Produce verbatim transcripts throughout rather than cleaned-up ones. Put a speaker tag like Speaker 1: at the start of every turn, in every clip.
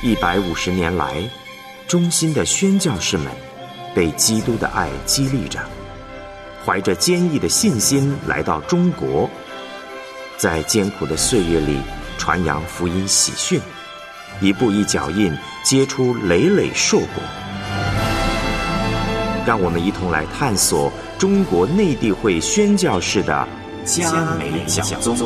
Speaker 1: 一百五十年来，忠心的宣教士们被基督的爱激励着，怀着坚毅的信心来到中国，在艰苦的岁月里传扬福音喜讯，一步一脚印结出累累硕果。让我们一同来探索中国内地会宣教士的嘉美讲宗。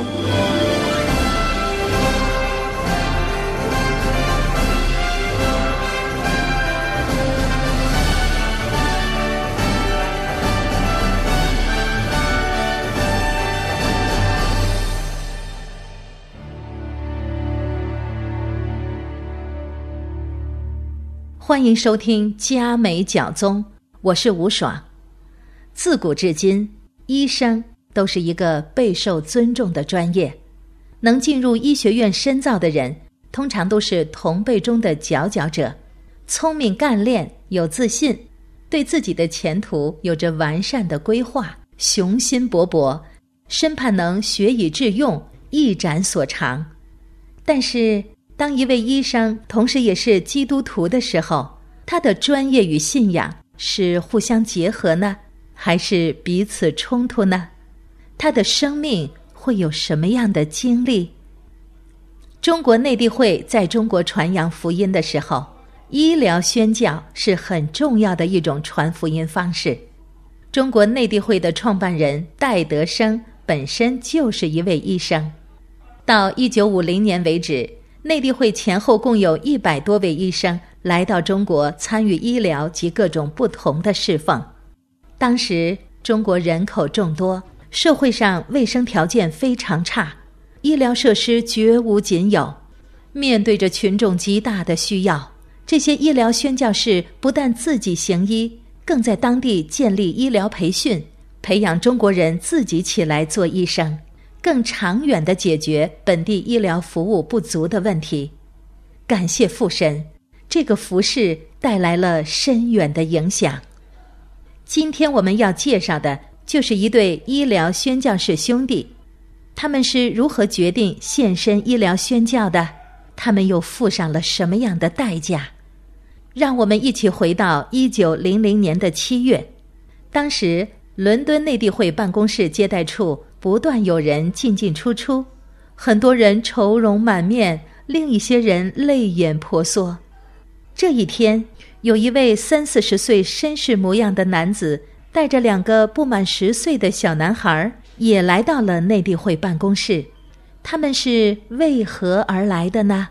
Speaker 2: 欢迎收听嘉美讲宗，我是吴爽。自古至今，医生都是一个备受尊重的专业，能进入医学院深造的人，通常都是同辈中的佼佼者，聪明干练，有自信，对自己的前途有着完善的规划，雄心勃勃，深盼能学以致用，一展所长。但是当一位医生同时也是基督徒的时候，他的专业与信仰是互相结合呢，还是彼此冲突呢？他的生命会有什么样的经历？中国内地会在中国传扬福音的时候，医疗宣教是很重要的一种传福音方式。中国内地会的创办人戴德生本身就是一位医生。到一九五零年为止，内地会前后共有一百多位医生来到中国参与医疗及各种不同的侍奉。当时中国人口众多，社会上卫生条件非常差，医疗设施绝无仅有。面对着群众极大的需要，这些医疗宣教士不但自己行医，更在当地建立医疗培训，培养中国人自己起来做医生，更长远地解决本地医疗服务不足的问题。感谢父神，这个服事带来了深远的影响。今天我们要介绍的就是一对医疗宣教士兄弟，他们是如何决定献身医疗宣教的？他们又付上了什么样的代价？让我们一起回到一九零零年的七月，当时伦敦内地会办公室接待处不断有人进进出出，很多人愁容满面，另一些人泪眼婆娑。这一天，有一位三四十岁绅士模样的男子，带着两个不满十岁的小男孩，也来到了内地会办公室。他们是为何而来的呢？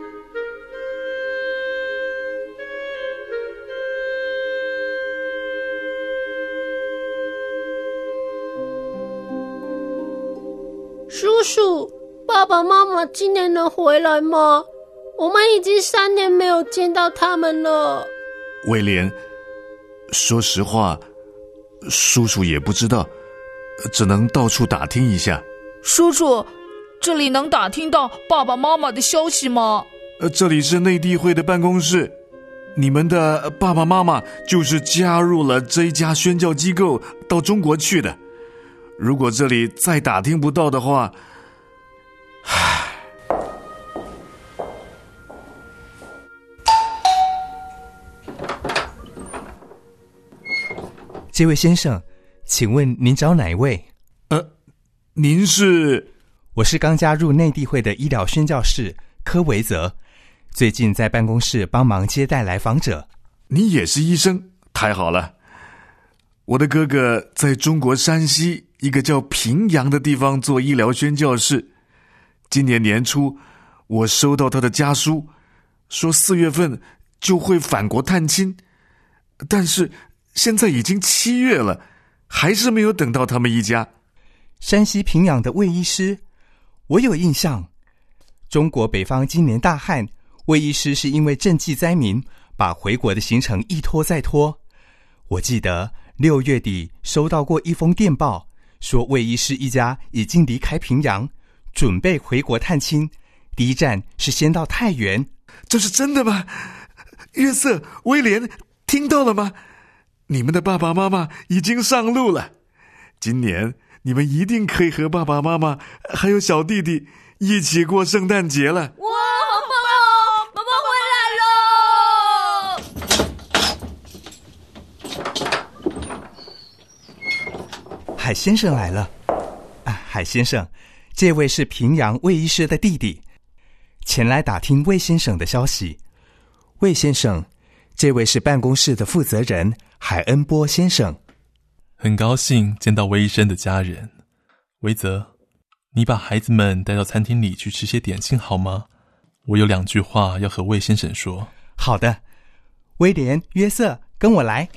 Speaker 3: 叔叔，爸爸妈妈今年能回来吗？我们已经三年没有见到他们了。
Speaker 4: 威廉，说实话，叔叔也不知道，只能到处打听一下。
Speaker 5: 叔叔，这里能打听到爸爸妈妈的消息吗？
Speaker 4: 呃，这里是内地会的办公室，你们的爸爸妈妈就是加入了这一家宣教机构到中国去的。如果这里再打听不到的话，唉。
Speaker 6: 这位先生，请问您找哪一位？
Speaker 4: 呃，您是？
Speaker 6: 我是刚加入内地会的医疗宣教士柯维泽，最近在办公室帮忙接待来访者。
Speaker 4: 你也是医生？太好了。我的哥哥在中国山西一个叫平阳的地方做医疗宣教士。今年年初，我收到他的家书，说四月份就会返国探亲，但是现在已经七月了，还是没有等到他们一家。
Speaker 6: 山西平阳的魏医师，我有印象。中国北方今年大旱，魏医师是因为赈济灾民，把回国的行程一拖再拖。我记得六月底收到过一封电报，说魏医师一家已经离开平阳，准备回国探亲，第一站是先到太原。
Speaker 4: 这是真的吗？约瑟、威廉，听到了吗？你们的爸爸妈妈已经上路了。今年你们一定可以和爸爸妈妈还有小弟弟一起过圣诞节了。
Speaker 3: 哇，好棒哦！爸爸回来
Speaker 6: 海先生来了。啊，海先生，这位是平阳魏医师的弟弟，前来打听魏先生的消息。
Speaker 7: 魏先生，这位是办公室的负责人海恩波先生。
Speaker 8: 很高兴见到魏医生的家人。维泽，你把孩子们带到餐厅里去吃些点心好吗？我有两句话要和魏先生说。
Speaker 6: 好的，威廉、约瑟，跟我来。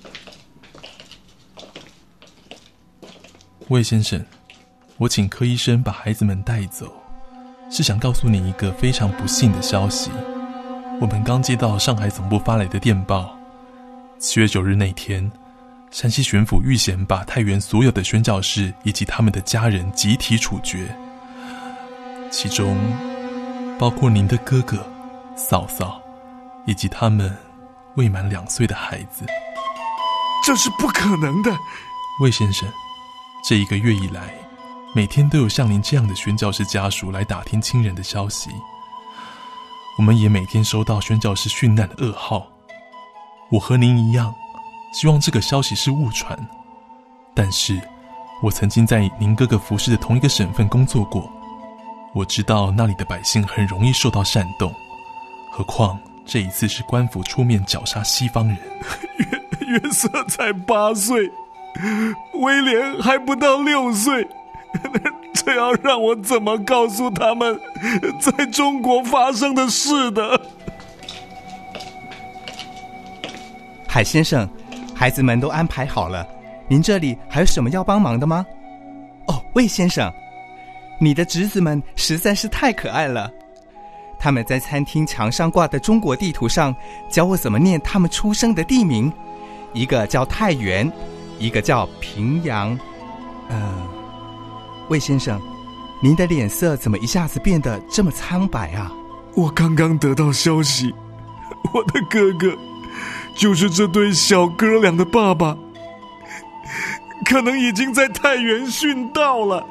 Speaker 8: 魏先生，我请柯医生把孩子们带走，是想告诉你一个非常不幸的消息。我们刚接到上海总部发来的电报，七月九日那天，山西巡抚预先把太原所有的宣教士以及他们的家人集体处决，其中包括您的哥哥、嫂嫂以及他们未满两岁的孩子。
Speaker 4: 这是不可能的。
Speaker 8: 魏先生，这一个月以来，每天都有像您这样的宣教士家属来打听亲人的消息，我们也每天收到宣教士殉难的噩耗。我和您一样，希望这个消息是误传，但是我曾经在您哥哥服侍的同一个省份工作过，我知道那里的百姓很容易受到煽动，何况这一次是官府出面绞杀西方人。
Speaker 4: 约约瑟才八岁，威廉还不到六岁，这要让我怎么告诉他们在中国发生的事的？
Speaker 6: 海先生，孩子们都安排好了，您这里还有什么要帮忙的吗？哦，魏先生，你的侄子们实在是太可爱了，他们在餐厅墙上挂的中国地图上教我怎么念他们出生的地名，一个叫太原，一个叫平阳。呃，魏先生，您的脸色怎么一下子变得这么苍白啊？
Speaker 4: 我刚刚得到消息，我的哥哥就是这对小哥俩的爸爸，可能已经在太原殉道了。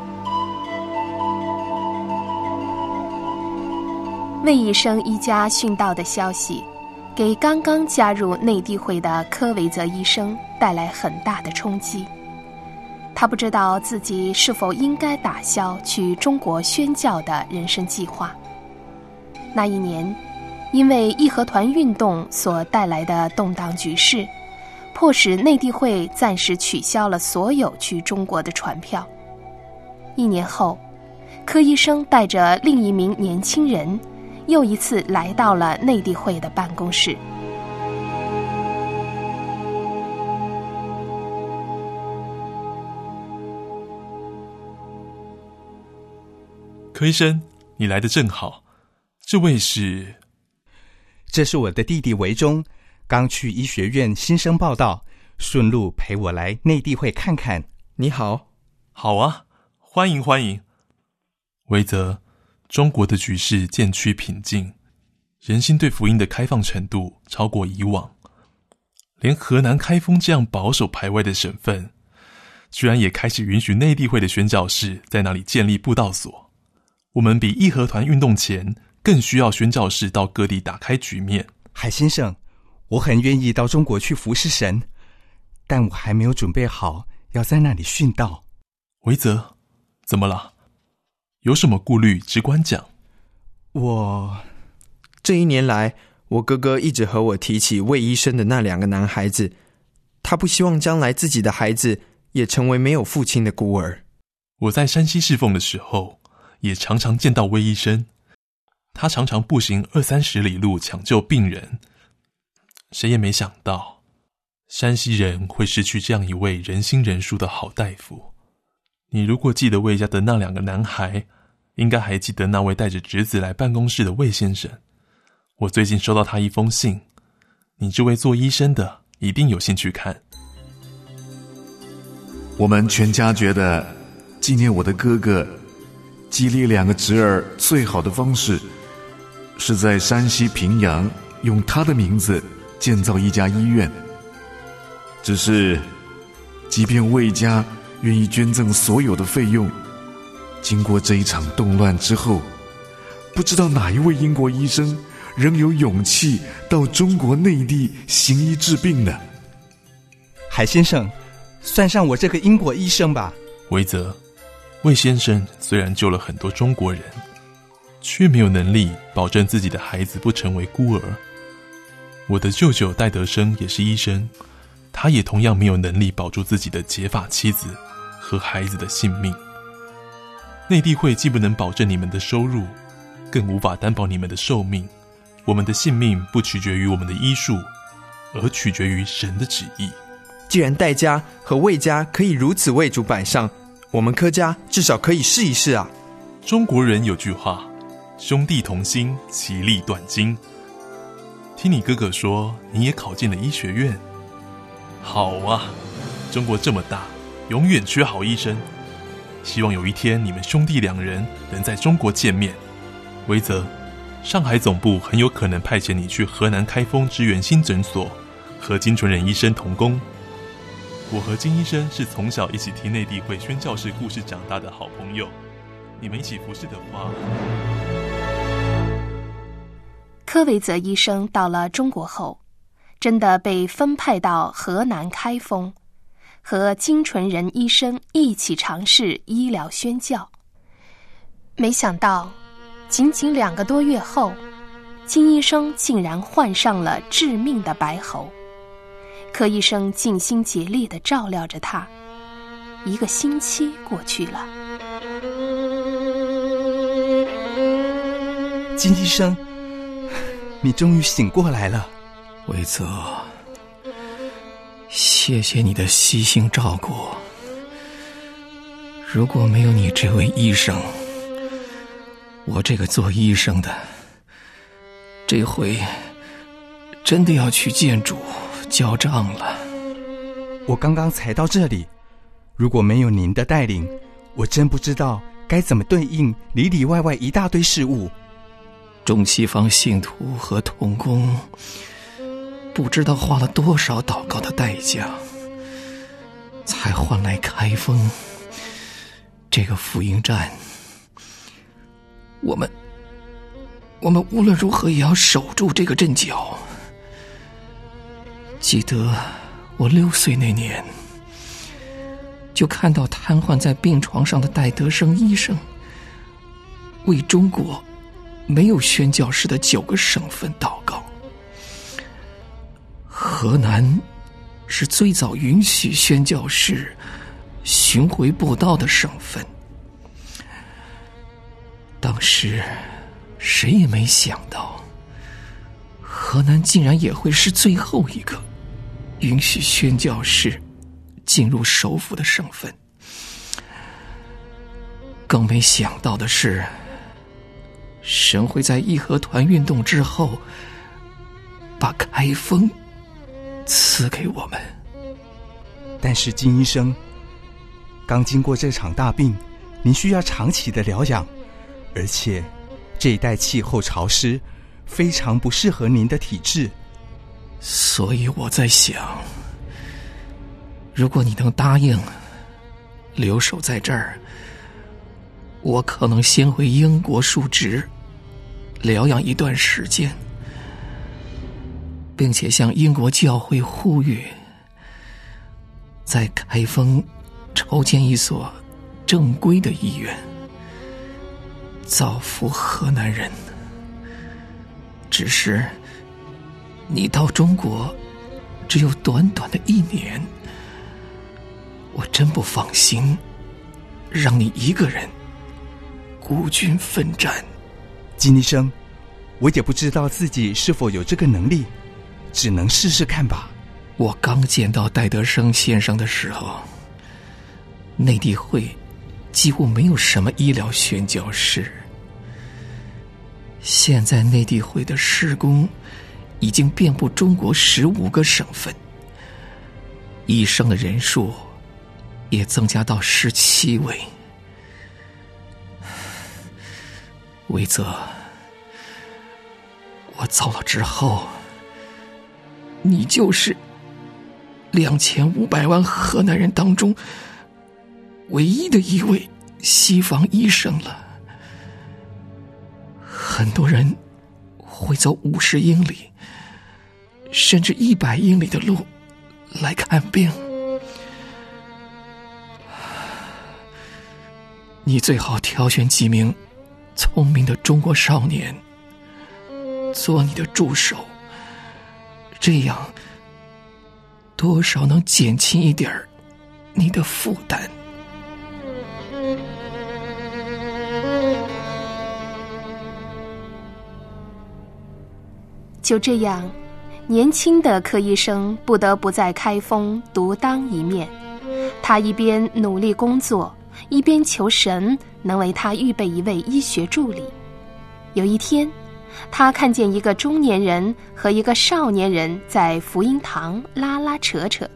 Speaker 9: 魏医生一家殉道的消息，给刚刚加入内地会的柯维泽医生带来很大的冲击。他不知道自己是否应该打消去中国宣教的人生计划。那一年，因为义和团运动所带来的动荡局势，迫使内地会暂时取消了所有去中国的船票。一年后，柯医生带着另一名年轻人又一次来到了内地会的办公室。
Speaker 8: 柯医生，你来得正好。这位是？
Speaker 6: 这是我的弟弟维忠，刚去医学院新生报道，顺路陪我来内地会看看。
Speaker 7: 你好。
Speaker 8: 好啊，欢迎欢迎。维泽，中国的局势渐趋平静，人心对福音的开放程度超过以往，连河南开封这样保守排外的省份，居然也开始允许内地会的宣教士在那里建立布道所。我们比义和团运动前更需要宣教士到各地打开局面。
Speaker 6: 海先生，我很愿意到中国去服侍神，但我还没有准备好要在那里殉道。
Speaker 8: 维泽，怎么了？有什么顾虑只管讲。
Speaker 7: 我这一年来，我哥哥一直和我提起魏医生的那两个男孩子，他不希望将来自己的孩子也成为没有父亲的孤儿。
Speaker 8: 我在山西侍奉的时候，也常常见到魏医生，他常常步行二三十里路抢救病人。谁也没想到，山西人会失去这样一位仁心仁术的好大夫。你如果记得魏家的那两个男孩，应该还记得那位带着侄子来办公室的魏先生。我最近收到他一封信，你这位做医生的一定有兴趣看。
Speaker 4: 我们全家觉得纪念我的哥哥，激励两个侄儿最好的方式，是在山西平阳用他的名字建造一家医院。只是即便魏家愿意捐赠所有的费用，经过这一场动乱之后，不知道哪一位英国医生仍有勇气到中国内地行医治病呢？
Speaker 6: 海先生， 算上我这个英国医生吧。
Speaker 8: 维泽，魏先生虽然救了很多中国人，却没有能力保证自己的孩子不成为孤儿。我的舅舅戴德生也是医生，他也同样没有能力保住自己的结发妻子和孩子的性命。内地会既不能保证你们的收入，更无法担保你们的寿命。我们的性命不取决于我们的医术，而取决于神的旨意。
Speaker 7: 既然戴家和魏家可以如此为主摆上，我们柯家至少可以试一试啊。
Speaker 8: 中国人有句话，兄弟同心，其利断金。听你哥哥说你也考进了医学院。好啊，中国这么大，永远缺好医生。希望有一天你们兄弟两人能在中国见面。维泽，上海总部很有可能派遣你去河南开封支援新诊所，和金纯仁医生同工。我和金医生是从小一起听内地会宣教士故事长大的好朋友，你们一起服侍的话。
Speaker 9: 柯维泽医生到了中国后，真的被分派到河南开封，和金纯仁医生一起尝试医疗宣教。没想到仅仅两个多月后，金医生竟然患上了致命的白喉。柯医生尽心竭力地照料着他，一个星期过去了。
Speaker 6: 金医生，你终于醒过来了。
Speaker 10: 维泽，谢谢你的悉心照顾。如果没有你这位医生，我这个做医生的这回真的要去见主交账了。
Speaker 6: 我刚刚才到这里，如果没有您的带领，我真不知道该怎么对应里里外外一大堆事物。
Speaker 10: 中西方信徒和同工不知道花了多少祷告的代价，才换来开封这个福音站。我们我们无论如何也要守住这个阵脚。记得我六岁那年，就看到瘫痪在病床上的戴德生医生为中国没有宣教士的九个省份祷告。河南是最早允许宣教士巡回布道的省份，当时谁也没想到河南竟然也会是最后一个允许宣教士进入首府的省份。更没想到的是，神会在义和团运动之后把开封赐给我们。
Speaker 6: 但是金医生，刚经过这场大病，您需要长期的疗养，而且这一带气候潮湿，非常不适合您的体质。
Speaker 10: 所以我在想，如果你能答应留守在这儿，我可能先回英国述职，疗养一段时间，并且向英国教会呼吁，在开封筹建一所正规的医院，造福河南人。只是你到中国只有短短的一年，我真不放心让你一个人孤军奋战。
Speaker 6: 金医生，我也不知道自己是否有这个能力，只能试试看吧。
Speaker 10: 我刚见到戴德生先生的时候，内地会几乎没有什么医疗宣教士。现在内地会的事工已经遍布中国十五个省份，医生的人数也增加到十七位。维泽，我走了之后，你就是两千五百万河南人当中唯一的一位西方医生了。很多人会走五十英里，甚至一百英里的路来看病。 你最好挑选几名聪明的中国少年做你的助手，这样多少能减轻一点你的负担。
Speaker 9: 就这样，年轻的柯医生不得不在开封独当一面。他一边努力工作，一边求神能为他预备一位医学助理。有一天，他看见一个中年人和一个少年人在福音堂拉拉扯扯。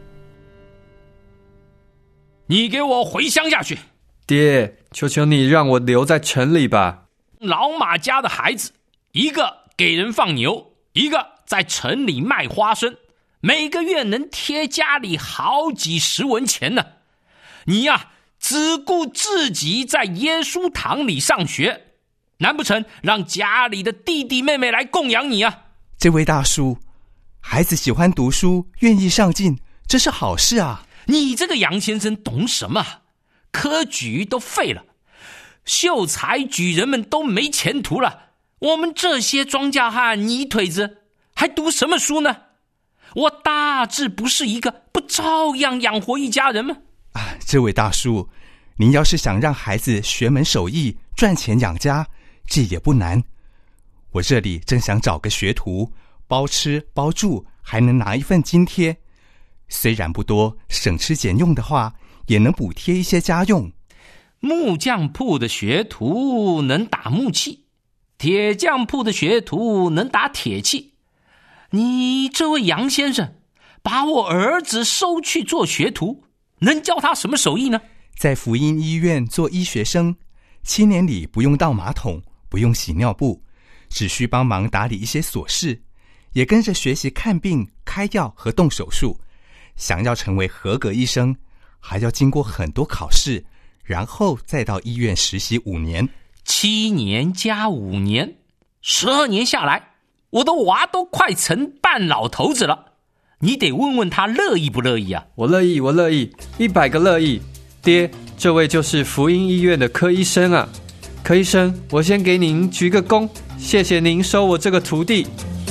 Speaker 11: 你给我回乡下去！
Speaker 7: 爹，求求你让我留在城里吧。
Speaker 11: 老马家的孩子，一个给人放牛，一个在城里卖花生，每个月能贴家里好几十文钱呢。你呀、啊，只顾自己在耶稣堂里上学，难不成让家里的弟弟妹妹来供养你啊？
Speaker 6: 这位大叔，孩子喜欢读书，愿意上进，这是好事啊。
Speaker 11: 你这个杨先生懂什么？科举都废了，秀才举人们都没前途了，我们这些庄稼汉泥腿子还读什么书呢？我大致不是一个，不照样养活一家人吗？
Speaker 6: 啊，这位大叔，您要是想让孩子学门手艺，赚钱养家，这也不难。我这里正想找个学徒，包吃包住，还能拿一份津贴。虽然不多，省吃俭用的话，也能补贴一些家用。
Speaker 11: 木匠铺的学徒能打木器，铁匠铺的学徒能打铁器。你这位杨先生，把我儿子收去做学徒，能教他什么手艺呢？
Speaker 6: 在福音医院做医学生，七年里不用倒马桶，不用洗尿布，只需帮忙打理一些琐事，也跟着学习看病、开药和动手术。想要成为合格医生，还要经过很多考试，然后再到医院实习五年。
Speaker 11: 七年加五年，十二年下来，我的娃都快成半老头子了。你得问问他乐意不乐意啊？
Speaker 7: 我乐意，我乐意，一百个乐意。爹，这位就是福音医院的柯医生啊。柯医生，我先给您鞠个躬，谢谢您收我这个徒弟。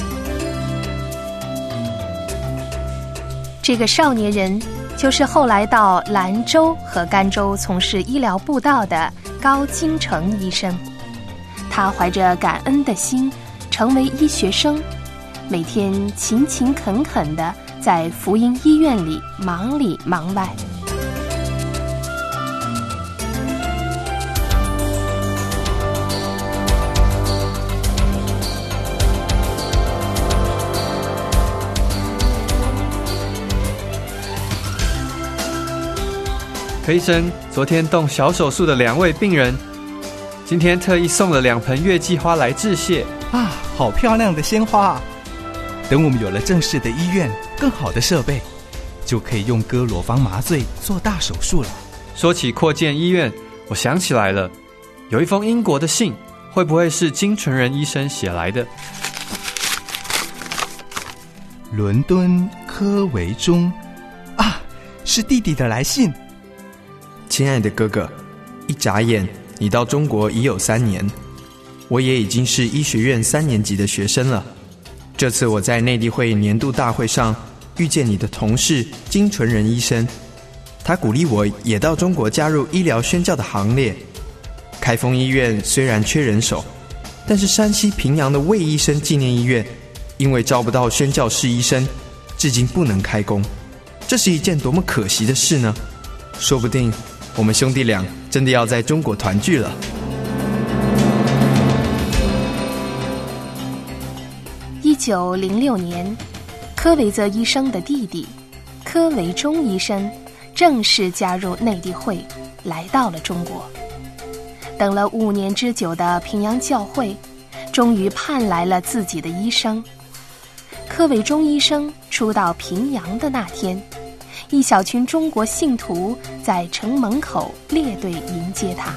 Speaker 9: 这个少年人就是后来到兰州和甘州从事医疗布道的高金城医生。他怀着感恩的心成为医学生，每天勤勤恳恳地在福音医院里忙里忙外。
Speaker 7: 柯医生，昨天动小手术的两位病人，今天特意送了两盆月季花来致谢。
Speaker 6: 啊，好漂亮的鲜花！等我们有了正式的医院，更好的设备，就可以用哥罗芳麻醉做大手术了。
Speaker 7: 说起扩建医院，我想起来了，有一封英国的信，会不会是金纯仁医生写来的？
Speaker 6: 伦敦柯维中，啊，是弟弟的来信。
Speaker 7: 亲爱的哥哥，一眨眼你到中国已有三年，我也已经是医学院三年级的学生了。这次我在内地会年度大会上遇见你的同事金纯仁医生，他鼓励我也到中国加入医疗宣教的行列。开封医院虽然缺人手，但是山西平阳的魏医生纪念医院因为招不到宣教士医生，至今不能开工。这是一件多么可惜的事呢？说不定我们兄弟俩真的要在中国团聚了。
Speaker 9: 一九零六年，柯维泽医生的弟弟柯维中医生正式加入内地会，来到了中国。等了五年之久的平阳教会，终于盼来了自己的医生。柯维中医生初到平阳的那天，一小群中国信徒在城门口列队迎接他。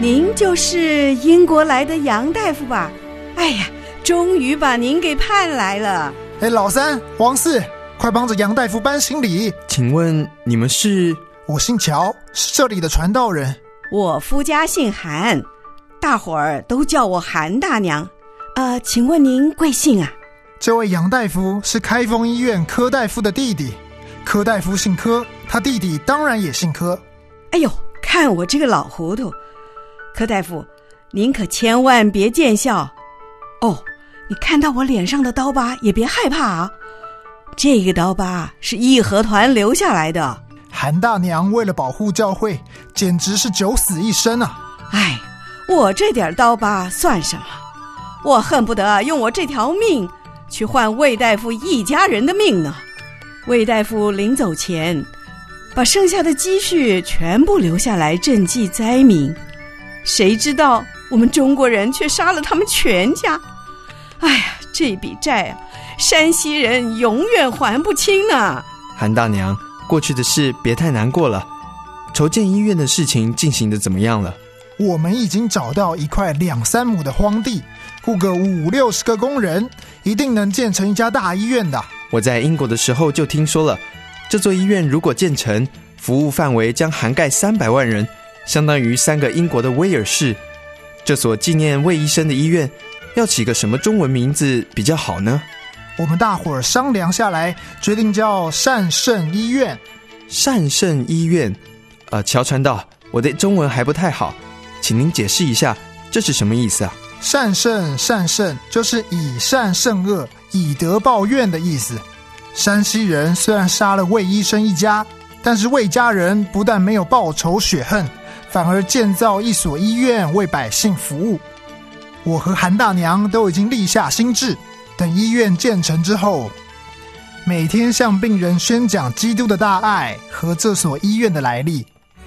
Speaker 12: 您就是英国来的杨大夫吧？哎呀，终于把您给盼来了。
Speaker 13: 哎，老三、王四，快帮着杨大夫搬行李。
Speaker 7: 请问你们是？
Speaker 13: 我姓乔，是这里的传道人。
Speaker 12: 我夫家姓韩，大伙儿都叫我韩大娘。呃，请问您贵姓啊？
Speaker 13: 这位杨大夫是开封医院柯大夫的弟弟，柯大夫姓柯，他弟弟当然也姓柯。
Speaker 12: 哎呦，看我这个老糊涂。柯大夫，您可千万别见笑哦！你看到我脸上的刀疤也别害怕啊，这个刀疤是义和团留下来的。
Speaker 13: 韩大娘为了保护教会，简直是九死一生啊！
Speaker 12: 哎，我这点刀疤算什么？我恨不得用我这条命去换魏大夫一家人的命呢。魏大夫临走前，把剩下的积蓄全部留下来赈济灾民。谁知道我们中国人却杀了他们全家。哎呀，这笔债啊，山西人永远还不清呢。
Speaker 7: 韩大娘，过去的事别太难过了。筹建医院的事情进行得怎么样了？
Speaker 13: 我们已经找到一块两三亩的荒地，雇个五六十个工人，一定能建成一家大医院的。
Speaker 7: 我在英国的时候就听说了，这座医院如果建成，服务范围将涵盖三百万人，相当于三个英国的威尔士。这所纪念魏医生的医院要起个什么中文名字比较好呢？
Speaker 13: 我们大伙儿商量下来，决定叫善圣医院。
Speaker 7: 善圣医院，呃，乔传道，我的中文还不太好，请您解释一下，这是什么意思啊？
Speaker 13: 善圣善圣就是以善胜恶，以德报怨的意思。山西人虽然杀了魏医生一家，但是魏家人不但没有报仇雪恨，反而建造一所医院为百姓服务。我和韩大娘都已经立下心志，等医院建成之后，每天向病人宣讲基督的大爱和这所医院的来历。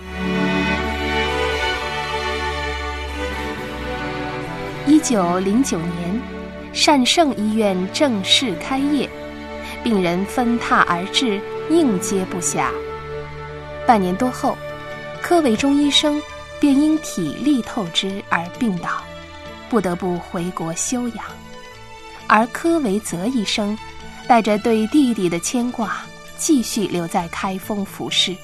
Speaker 9: 一九零九年，善圣医院正式开业，病人纷沓而至，应接不暇。半年多后，柯维忠医生便因体力透支而病倒，不得不回国休养。而柯维泽医生带着对弟弟的牵挂，继续留在开封服侍。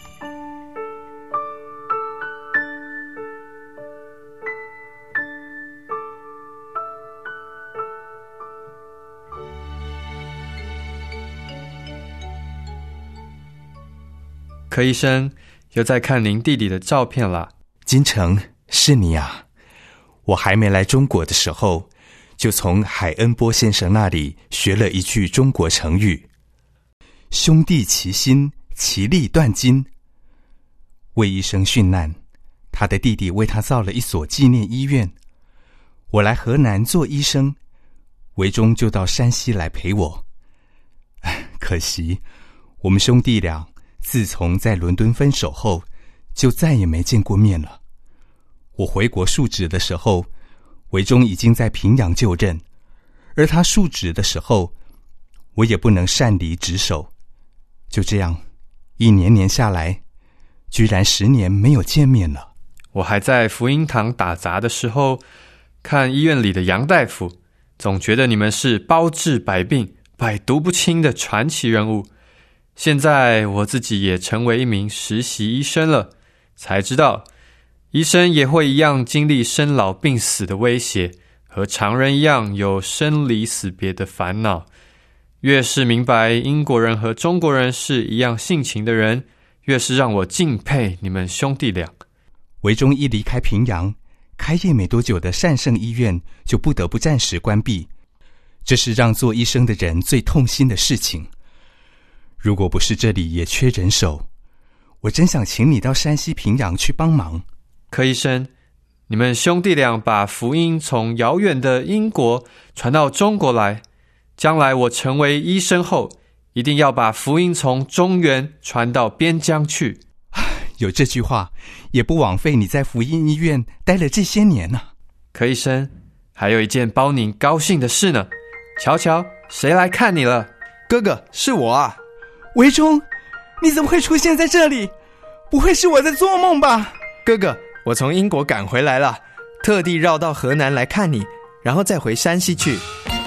Speaker 7: 柯医生又在看您弟弟的照片了。
Speaker 6: 金城，是你啊！我还没来中国的时候，就从海恩波先生那里学了一句中国成语：兄弟齐心，其利断金。魏医生殉难，他的弟弟为他造了一所纪念医院。我来河南做医生，维忠就到山西来陪我。可惜我们兄弟俩自从在伦敦分手后，就再也没见过面了。我回国述职的时候，维忠已经在平阳就任，而他述职的时候，我也不能擅离职守。就这样，一年年下来，居然十年没有见面了。
Speaker 7: 我还在福音堂打杂的时候，看医院里的杨大夫，总觉得你们是包治百病、百毒不侵的传奇人物。现在我自己也成为一名实习医生了，才知道医生也会一样经历生老病死的威胁，和常人一样有生离死别的烦恼。越是明白英国人和中国人是一样性情的人，越是让我敬佩你们兄弟俩。
Speaker 6: 维忠一离开平阳，开业没多久的善圣医院就不得不暂时关闭，这是让做医生的人最痛心的事情。如果不是这里也缺人手，我真想请你到山西平阳去帮忙。
Speaker 7: 柯医生，你们兄弟俩把福音从遥远的英国传到中国来，将来我成为医生后，一定要把福音从中原传到边疆去。
Speaker 6: 有这句话，也不枉费你在福音医院待了这些年呢、啊。
Speaker 7: 柯医生，还有一件包您高兴的事呢。瞧瞧，谁来看你了？哥哥，是我啊。
Speaker 6: 维忠，你怎么会出现在这里？不会是我在做梦吧？
Speaker 7: 哥哥， 我从英国赶回来了，特地绕到河南来看你，然后再回山西去。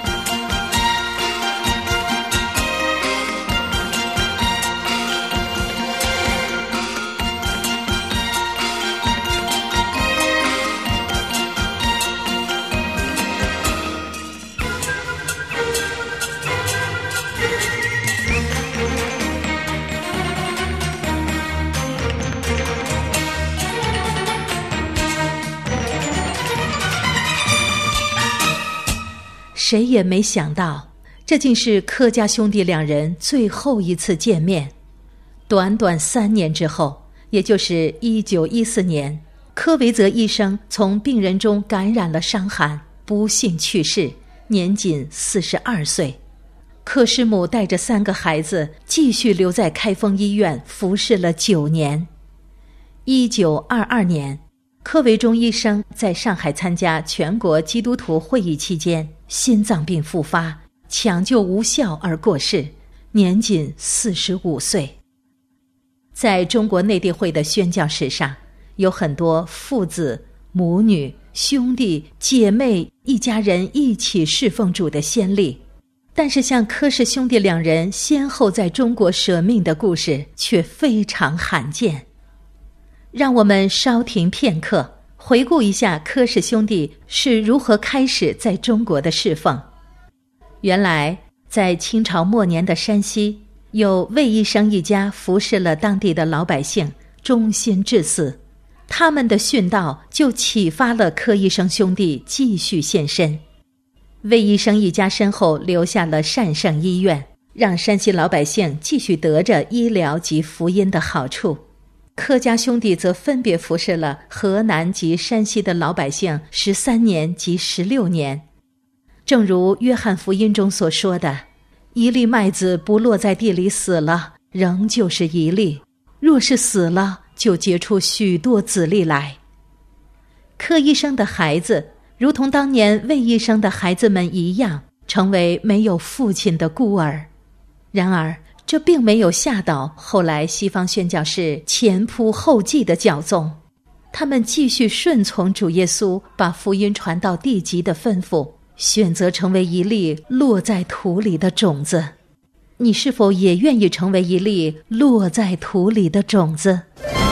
Speaker 2: 谁也没想到，这竟是柯家兄弟两人最后一次见面。短短三年之后，也就是一九一四年，柯维泽医生从病人中感染了伤寒，不幸去世，年仅四十二岁。柯师母带着三个孩子继续留在开封医院服侍了九年。一九二二年，柯维忠医生在上海参加全国基督徒会议期间，心脏病复发，抢救无效而过世，年仅四十五岁。在中国内地会的宣教史上，有很多父子、母女、兄弟、姐妹一家人一起侍奉主的先例，但是像柯氏兄弟两人先后在中国舍命的故事却非常罕见。让我们稍停片刻，回顾一下柯氏兄弟是如何开始在中国的侍奉。原来在清朝末年的山西，有魏医生一家服侍了当地的老百姓，忠心至死。他们的殉道就启发了柯医生兄弟继续献身。魏医生一家身后留下了善圣医院，让山西老百姓继续得着医疗及福音的好处。柯家兄弟则分别服侍了河南及山西的老百姓十三年及十六年。正如约翰福音中所说的，一粒麦子不落在地里死了，仍旧是一粒；若是死了，就结出许多子粒来。柯医生的孩子如同当年魏医生的孩子们一样，成为没有父亲的孤儿。然而这并没有吓倒后来西方宣教士前仆后继的教宗，他们继续顺从主耶稣把福音传到地极的吩咐，选择成为一粒落在土里的种子。你是否也愿意成为一粒落在土里的种子？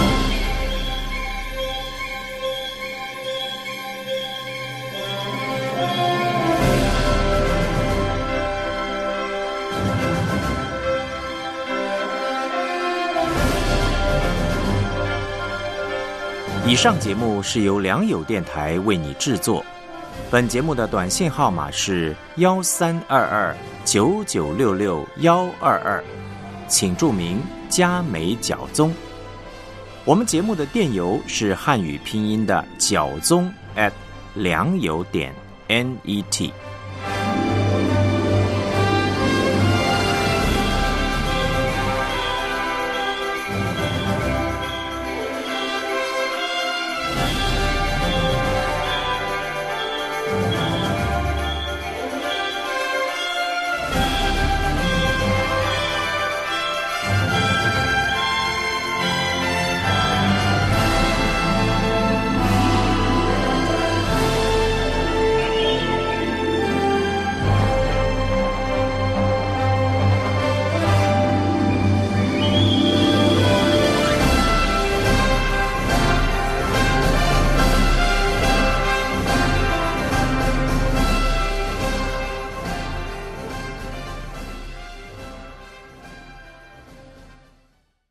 Speaker 1: 以上节目是由良友电台为你制作，本节目的短信号码是幺三二二九九六六幺二二，请注明嘉美角宗。我们节目的电邮是汉语拼音的角宗 at 良友点 net。